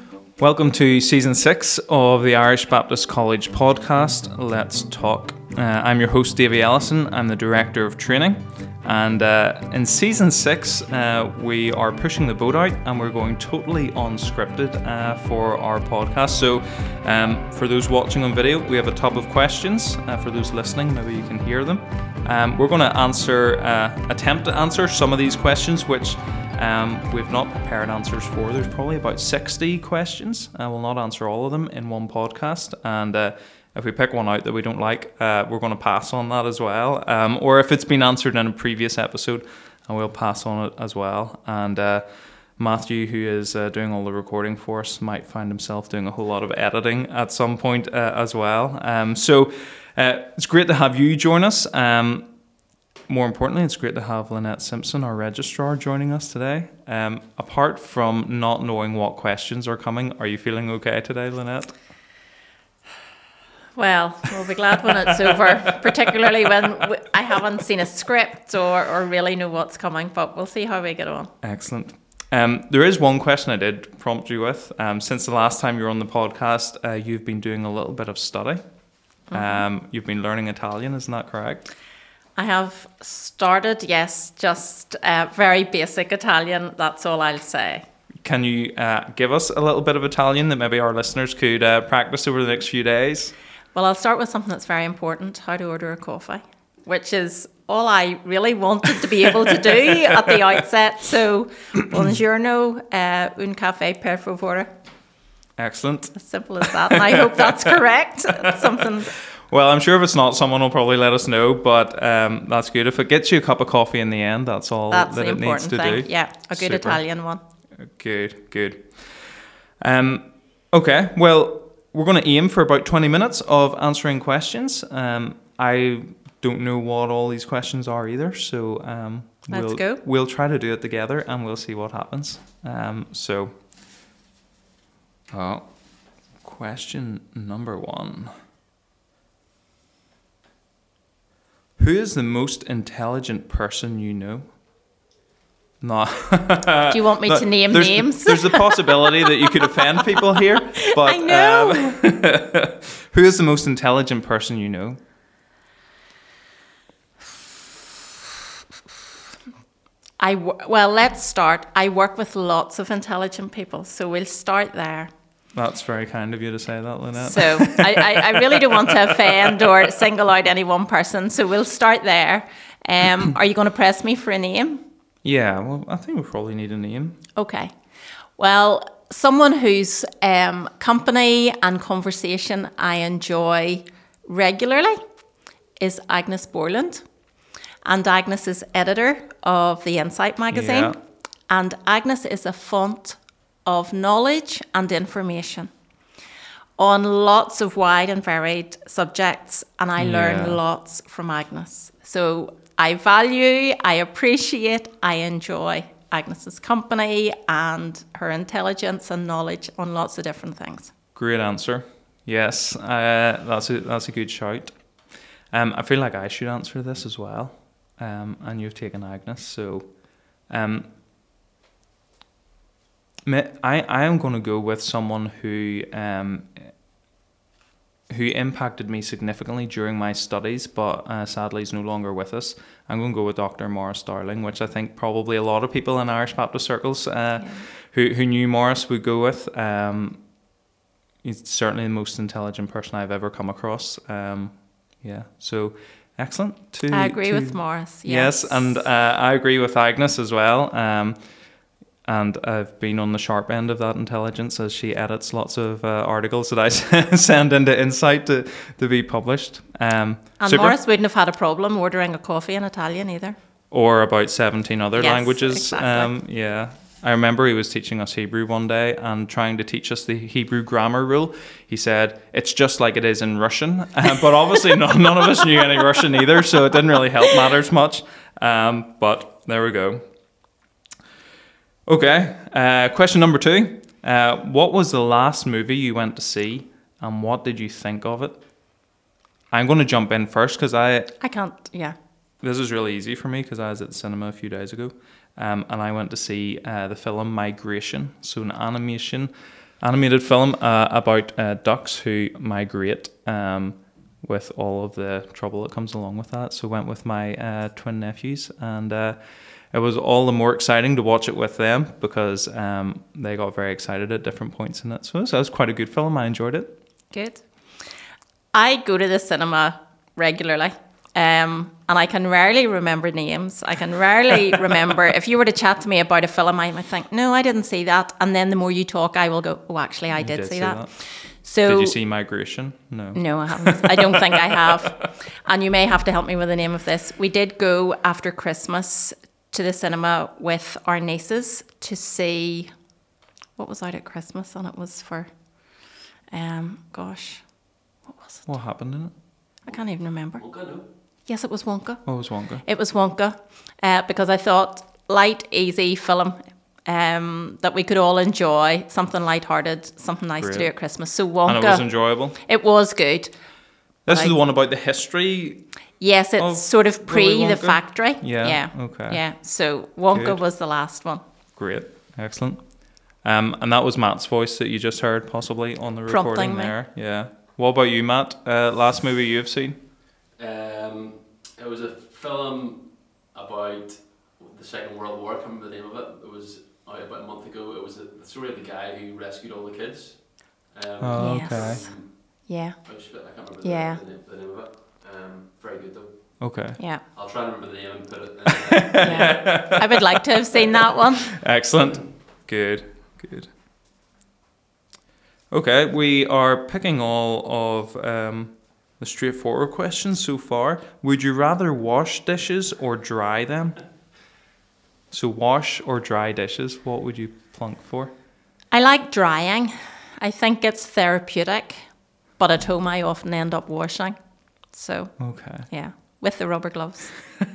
Welcome to Season 6 of the Irish Baptist College podcast, Let's Talk. I'm your host, Davy Ellison. I'm the Director of Training. And in Season 6, we are pushing the boat out and we're going totally unscripted for our podcast. So for those watching on video, we have a top of questions. For those listening, maybe you can hear them. We're going to attempt to answer some of these questions, which we've not prepared answers for. There's probably about 60 questions. We'll not answer all of them in one podcast. And if we pick one out that we don't like, we're going to pass on that as well. Or if it's been answered in a previous episode, we'll pass on it as well. And Matthew, who is doing all the recording for us, might find himself doing a whole lot of editing at some point as well. So it's great to have you join us. More importantly, it's great to have Lynette Simpson, our registrar, joining us today. Apart from not knowing what questions are coming, are you feeling okay today, Lynette? Well, we'll be glad when it's over, particularly when I haven't seen a script or really know what's coming, but we'll see how we get on. Excellent. There is one question I did prompt you with. Since the last time you were on the podcast, you've been doing a little bit of study. You've been learning Italian, isn't that correct? I have started, yes, just very basic Italian, that's all I'll say. Can you give us a little bit of Italian that maybe our listeners could practice over the next few days? Well, I'll start with something that's very important, how to order a coffee, which is all I really wanted to be able to do at the outset. So, buongiorno, un caffè per favore. Excellent. As simple as that, and I hope that's correct. Something. Well, I'm sure if it's not, someone will probably let us know, but that's good. If it gets you a cup of coffee in the end, that's all that it needs to do. Yeah, a good Italian one. Good. Okay, well, we're going to aim for about 20 minutes of answering questions. I don't know what all these questions are either, so Let's go. We'll try to do it together and we'll see what happens. Question number 1. Who is the most intelligent person you know? No. Do you want me to name names? There's a possibility that you could offend people here. But, I know. Who is the most intelligent person you know? Well, let's start. I work with lots of intelligent people, so we'll start there. That's very kind of you to say that, Lynette. So I really don't want to offend or single out any one person, so we'll start there. Are you going to press me for a name? Yeah, well, I think we probably need a name. Okay. Well, someone whose company and conversation I enjoy regularly is Agnes Borland. And Agnes is editor of the Insight magazine. Yeah. And Agnes is a font of knowledge and information on lots of wide and varied subjects. And I learn lots from Agnes. So I value, I appreciate, I enjoy Agnes's company and her intelligence and knowledge on lots of different things. Great answer. Yes, that's a good shout. I feel like I should answer this as well. And you've taken Agnes, so I am going to go with someone who impacted me significantly during my studies, but sadly is no longer with us. I'm going to go with Dr. Maurice Dowling, which I think probably a lot of people in Irish Baptist circles who knew Maurice would go with. He's certainly the most intelligent person I've ever come across. So excellent. I agree with Maurice. Yes, and I agree with Agnes as well. And I've been on the sharp end of that intelligence as she edits lots of articles that I send into Insight to be published. And Maurice wouldn't have had a problem ordering a coffee in Italian either. Or about 17 other languages. Exactly. I remember he was teaching us Hebrew one day and trying to teach us the Hebrew grammar rule. He said, it's just like it is in Russian. But obviously none of us knew any Russian either, so it didn't really help matters much. But there we go. Okay, question number 2. What was the last movie you went to see and what did you think of it? I'm going to jump in first because I can't, This is really easy for me because I was at the cinema a few days ago and I went to see the film Migration, so an animation animated film about ducks who migrate with all of the trouble that comes along with that. So went with my twin nephews, and it was all the more exciting to watch it with them because they got very excited at different points in it. So that was quite a good film. I enjoyed it. Good. I go to the cinema regularly. And I can rarely remember names. I can rarely remember. If you were to chat to me about a film, I might think, no, I didn't see that. And then the more you talk, I will go, oh, actually, I did see that. So, did you see Migration? No. No, I haven't. I don't think I have. And you may have to help me with the name of this. We did go after Christmas to the cinema with our nieces to see what was out at Christmas. And it was for, what was it? What happened in it? I can't even remember. Wonka, no? Yes, it was Wonka. Oh, it was Wonka. It was Wonka, because I thought light, easy film that we could all enjoy, something light-hearted, something nice to do at Christmas. So Wonka. And it was enjoyable? It was good. This is the one about the history? Yes, it's sort of pre the factory. Yeah, okay. Yeah, so Wonka was the last one. Great, excellent. And that was Matt's voice that you just heard, possibly, on the recording there. Yeah. What about you, Matt? Last movie you've seen? It was a film about the Second World War. I can't remember the name of it. It was out about a month ago. It was the story of the guy who rescued all the kids. Okay. Yeah. I can't remember the name of it. Very good though. Okay. Yeah. I'll try and remember the name and put it. Yeah. I would like to have seen that one. Excellent. Good. Okay, we are picking all of the straightforward questions so far. Would you rather wash dishes or dry them? So wash or dry dishes, what would you plunk for? I like drying. I think it's therapeutic, but at home I often end up washing. So, okay. Yeah, with the rubber gloves.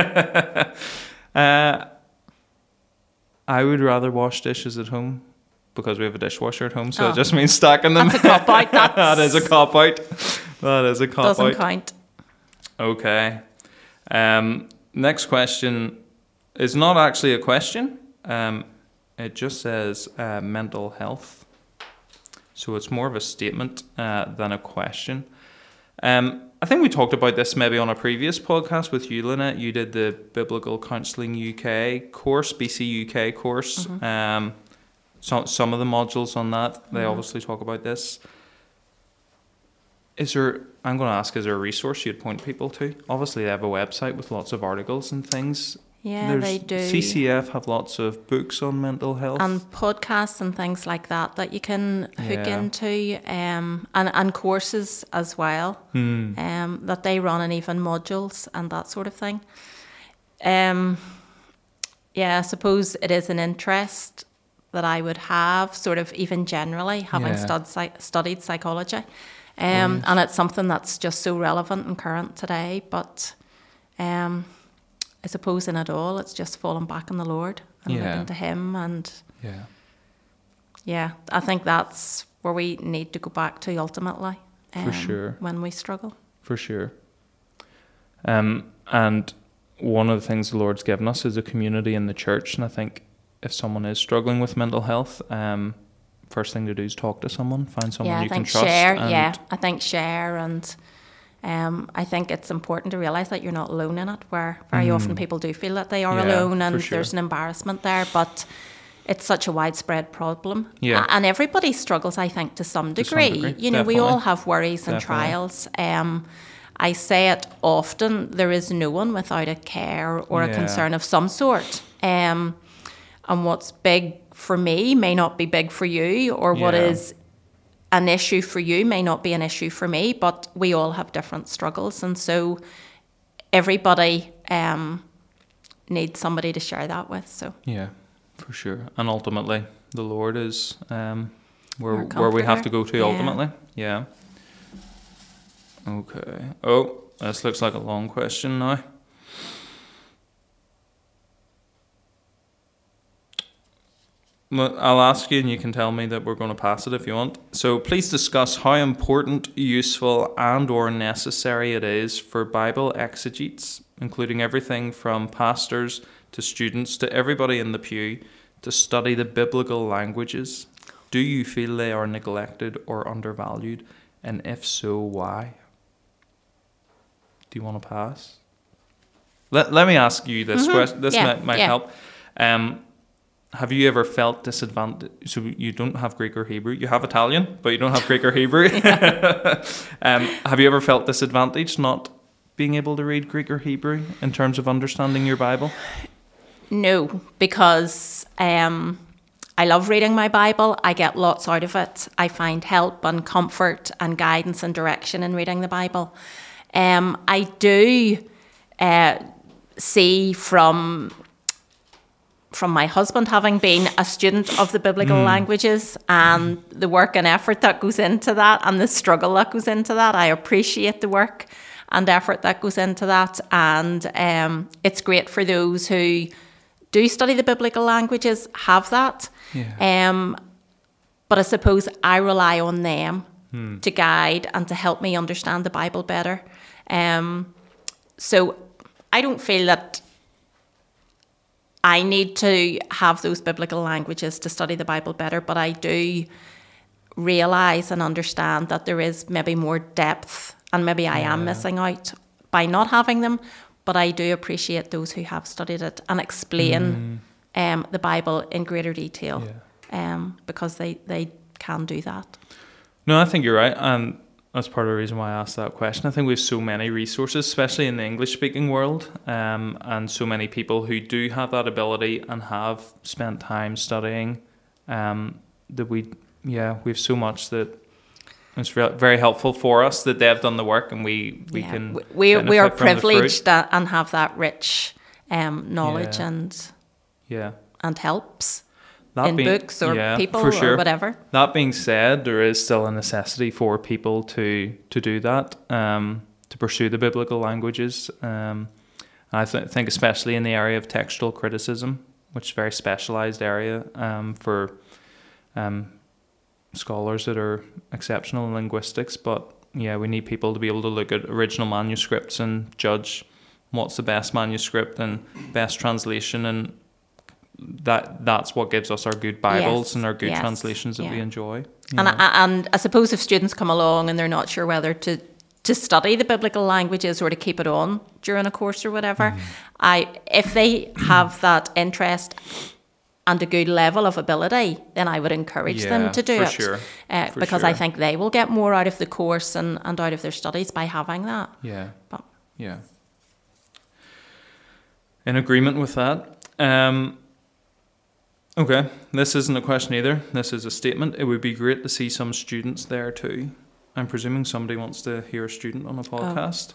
I would rather wash dishes at home because we have a dishwasher at home, so it just means stacking them. That's a cop-out. That is a cop-out. That is a cop-out. Doesn't count. Okay. Next question is not actually a question. It just says mental health. So it's more of a statement than a question. I think we talked about this maybe on a previous podcast with you, Lynette. You did the Biblical Counselling UK course, BC UK course. Mm-hmm. Some of the modules on that, they obviously talk about this. I'm going to ask, is there a resource you'd point people to? Obviously, they have a website with lots of articles and things. Yeah, they do. CCF have lots of books on mental health. And podcasts and things like that you can hook into, and courses as well, that they run, and even modules and that sort of thing. I suppose it is an interest that I would have, sort of even generally, having studied psychology. And it's something that's just so relevant and current today. But I suppose in it all, it's just falling back on the Lord and looking to Him. And I think that's where we need to go back to ultimately. For sure. When we struggle. For sure. And one of the things the Lord's given us is a community in the church. And I think if someone is struggling with mental health, first thing to do is talk to someone, find someone you can trust. I think share, and I think it's important to realise that you're not alone in it, where very often people do feel that they are alone, and there's an embarrassment there, but it's such a widespread problem. Yeah. And everybody struggles, I think, to some degree. You know, we all have worries and trials. I say it often, there is no one without a care or a concern of some sort. And what's big for me may not be big for you, or what is an issue for you may not be an issue for me, but we all have different struggles. And so everybody needs somebody to share that with. So yeah, for sure. And ultimately, the Lord is where we have to go to ultimately. Yeah. Okay. Oh, this looks like a long question now. I'll ask you and you can tell me that we're going to pass it if you want. So please discuss how important, useful and or necessary it is for Bible exegetes, including everything from pastors to students to everybody in the pew, to study the biblical languages. Do you feel they are neglected or undervalued? And if so, why? Do you want to pass? Let me ask you this question. This might help. Have you ever felt disadvantaged? So you don't have Greek or Hebrew. You have Italian, but you don't have Greek or Hebrew. Have you ever felt disadvantaged not being able to read Greek or Hebrew in terms of understanding your Bible? No, because I love reading my Bible. I get lots out of it. I find help and comfort and guidance and direction in reading the Bible. I do see from my husband having been a student of the biblical languages and the work and effort that goes into that and the struggle that goes into that. I appreciate the work and effort that goes into that. And it's great for those who do study the biblical languages, have that. Yeah. But I suppose I rely on them to guide and to help me understand the Bible better. So I don't feel that I need to have those biblical languages to study the Bible better, but I do realise and understand that there is maybe more depth and maybe I am missing out by not having them, but I do appreciate those who have studied it and explain the Bible in greater detail because they can do that. No, I think you're right, and that's part of the reason why I asked that question. I think we have so many resources, especially in the English-speaking world, and so many people who do have that ability and have spent time studying, that we have so much that it's very helpful for us that they've done the work and we can we are privileged and have that rich knowledge and helps. In books or people or whatever. That being said, there is still a necessity for people to do that, to pursue the biblical languages. I think especially in the area of textual criticism, which is a very specialised area for scholars that are exceptional in linguistics. But we need people to be able to look at original manuscripts and judge what's the best manuscript and best translation, and that's what gives us our good Bibles and our good translations that we enjoy. And I suppose if students come along and they're not sure whether to study the biblical languages or to keep it on during a course or whatever, if they have that interest and a good level of ability, then I would encourage them to do it. Sure. Because I think they will get more out of the course and out of their studies by having that. In agreement with that. Okay, this isn't a question either. This is a statement. It would be great to see some students there too. I'm presuming somebody wants to hear a student on a podcast.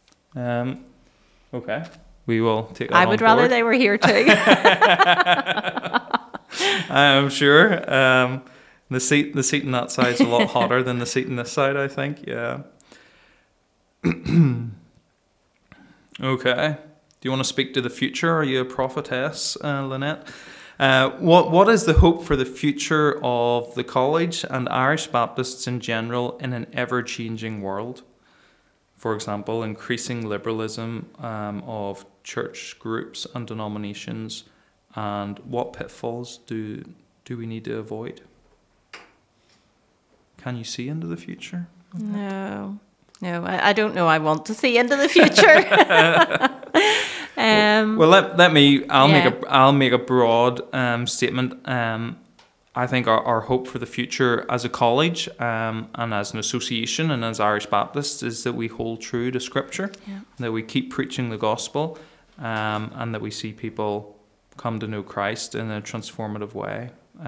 Okay, we will take that on board. I would rather they were here too. I'm sure. The seat on that side is a lot hotter than the seat on this side, I think. Yeah. Okay. Do you want to speak to the future? Are you a prophetess, Lynette? What is the hope for the future of the college and Irish Baptists in general in an ever-changing world? For example, increasing liberalism of church groups and denominations, and what pitfalls do we need to avoid? Can you see into the future? No, I don't know. I want to see into the future. I'll make a broad statement. I think our hope for the future as a college and as an association and as Irish Baptists is that we hold true to Scripture, that we keep preaching the gospel, and that we see people come to know Christ in a transformative way.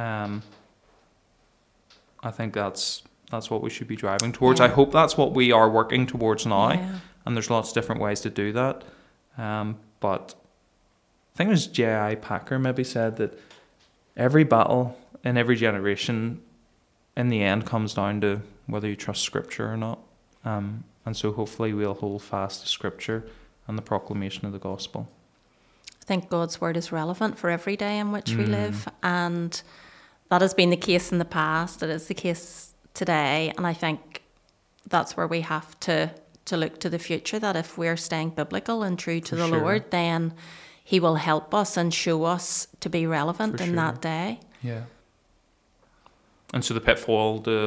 I think that's what we should be driving towards. I hope that's what we are working towards now, and there's lots of different ways to do that. But I think it was J.I. Packer maybe said that every battle in every generation in the end comes down to whether you trust Scripture or not. And so hopefully we'll hold fast to Scripture and the proclamation of the gospel. I think God's word is relevant for every day in which we live, and that has been the case in the past. It is the case today, and I think that's where we have to look to the future, that if we're staying biblical and true to the Lord, then He will help us and show us to be relevant in that day. Yeah. And so the pitfall to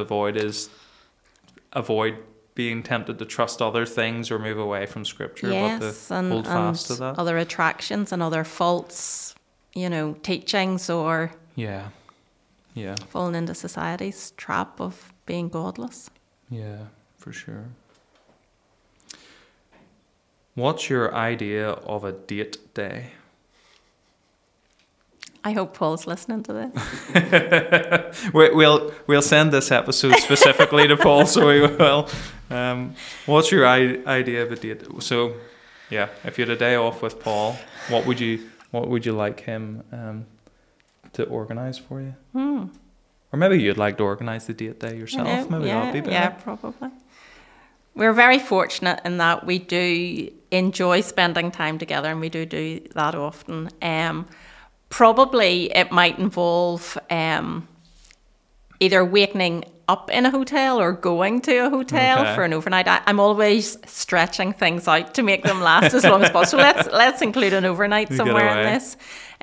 avoid being tempted to trust other things or move away from Scripture, yes, but to hold fast to that. Other attractions and other false, teachings, or Yeah. falling into society's trap of being godless. Yeah, for sure. What's your idea of a date day? I hope Paul's listening to this. We'll send this episode specifically to Paul, so we will. What's your idea of a date? So, yeah, if you had a day off with Paul, what would you like him to organise for you? Or maybe you'd like to organise the date day yourself. Maybe that'd be better. Yeah, probably. We're very fortunate in that we do enjoy spending time together, and we do that often. Probably it might involve either waking up in a hotel or going to a hotel for an overnight. I'm always stretching things out to make them last as long as possible. So let's include an overnight somewhere in this.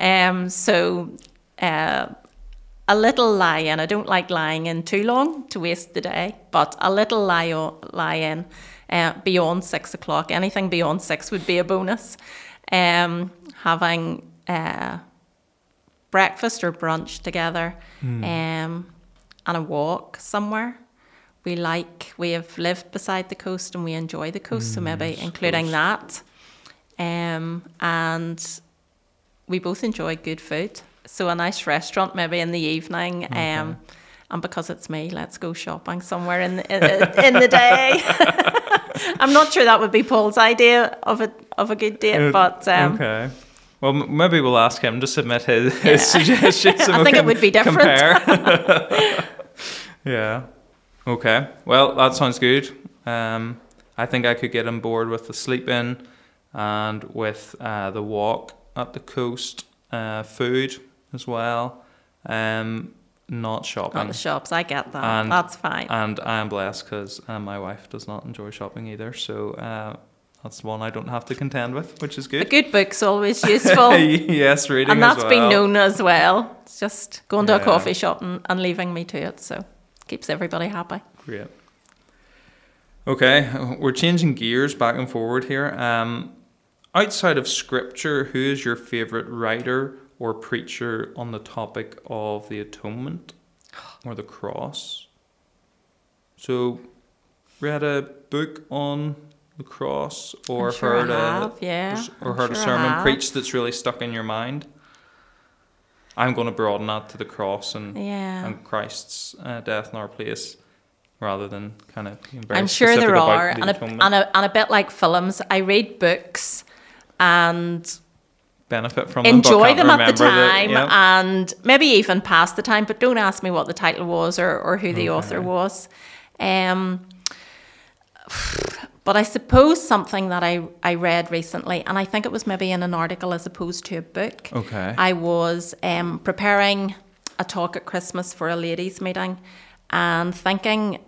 A little lie-in. I don't like lying in too long to waste the day, but a little lie-in beyond 6 o'clock. Anything beyond 6 would be a bonus. Having breakfast or brunch together, and a walk somewhere. We have lived beside the coast and we enjoy the coast, so maybe including that. And we both enjoy good food. So a nice restaurant maybe in the evening. And because it's me, let's go shopping somewhere in the day. I'm not sure that would be Paul's idea of a good date, but okay. Well, maybe we'll ask him to submit his suggestions. I think it would be different. Yeah. Okay. Well, that sounds good. I think I could get on board with the sleep in and with the walk at the coast, food as well. Not shopping. Not the shops, I get that. That's fine. And I am blessed because my wife does not enjoy shopping either. So that's one I don't have to contend with, which is good. A good book's always useful. Yes, reading and that's as well. been known as well. It's just going to a coffee shop and leaving me to it. So keeps everybody happy. Great. Okay, we're changing gears back and forward here. Outside of Scripture, who is your favourite writer or preacher on the topic of the atonement or the cross? So, read a book on the cross, or heard a sermon preached that's really stuck in your mind? I'm going to broaden that to the cross and Christ's death in our place, rather than kind of being very I'm sure specific there about are, the atonement. and a bit like films, I read books and benefit from them, enjoy them at the time, and maybe even past the time, but don't ask me what the title was or who the author was. But I suppose something that I read recently, and I think it was maybe in an article as opposed to a book. Okay. I was preparing a talk at Christmas for a ladies' meeting and thinking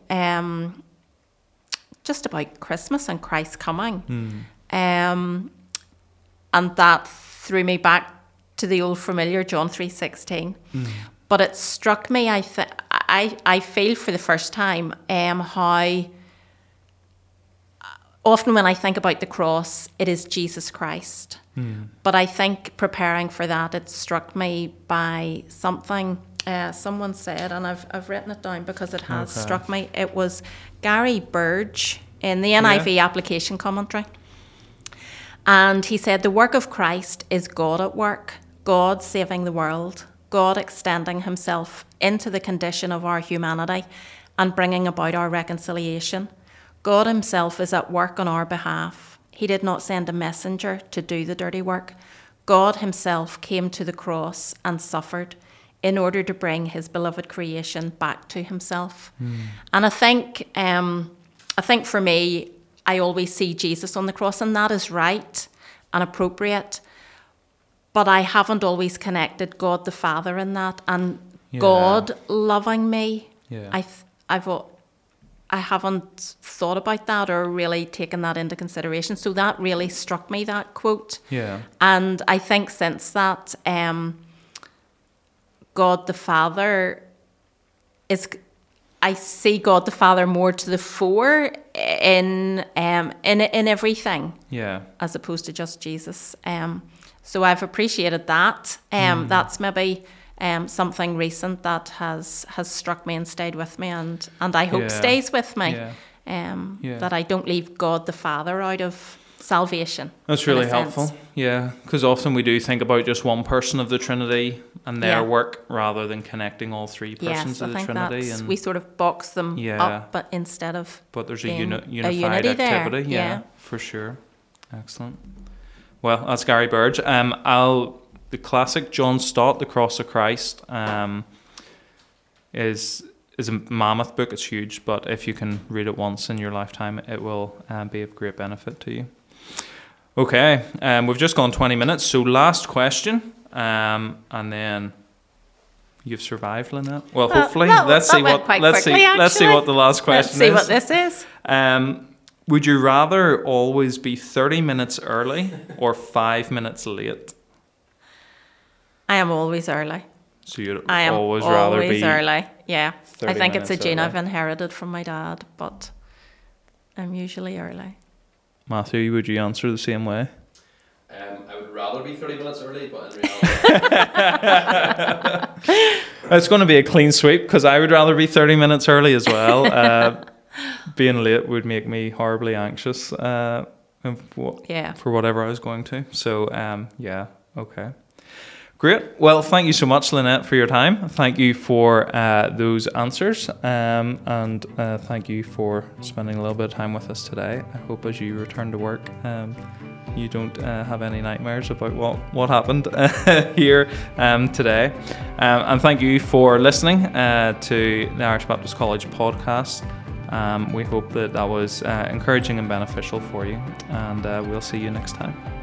just about Christmas and Christ's coming. And that threw me back to the old familiar John 3:16. But it struck me, I feel for the first time how often when I think about the cross, it is Jesus Christ. But I think preparing for that, it struck me by something someone said, and I've written it down because it has struck me. It was Gary Burge in the NIV application commentary. And he said, the work of Christ is God at work, God saving the world, God extending himself into the condition of our humanity and bringing about our reconciliation. God himself is at work on our behalf. He did not send a messenger to do the dirty work. God himself came to the cross and suffered in order to bring his beloved creation back to himself. And I think for me, I always see Jesus on the cross, and that is right and appropriate. But I haven't always connected God the Father in that, and God loving me. I haven't thought about that or really taken that into consideration. So that really struck me, that quote. And I think since that, God the Father I see God the Father more to the fore in everything. Yeah. As opposed to just Jesus. So I've appreciated that. That's maybe something recent that has struck me and stayed with me, and I hope stays with me. That I don't leave God the Father out of salvation. That's really helpful. Yeah, because often we do think about just one person of the Trinity and their work rather than connecting all three persons of the Trinity. And we sort of box them up, but instead of there's a unified activity. Yeah, for sure. Excellent. Well, that's Gary Burge. The classic John Stott, The Cross of Christ, is a mammoth book. It's huge, but if you can read it once in your lifetime, it will be of great benefit to you. Okay, we've just gone 20 minutes, so last question, and then you've survived, Lynette. Well, hopefully, let's see what the last question is. Let's see what this is. Would you rather always be 30 minutes early or 5 minutes late? I am always early. So you'd always rather be early. Yeah, I think it's a gene early. I've inherited from my dad, but I'm usually early. Matthew, would you answer the same way? I would rather be 30 minutes early, but in reality... It's going to be a clean sweep because I would rather be 30 minutes early as well. Being late would make me horribly anxious for whatever I was going to. So, okay. Great. Well, thank you so much, Lynette, for your time. Thank you for those answers, and thank you for spending a little bit of time with us today. I hope as you return to work, you don't have any nightmares about what happened here today. And thank you for listening to the Irish Baptist College podcast. We hope that was encouraging and beneficial for you, and we'll see you next time.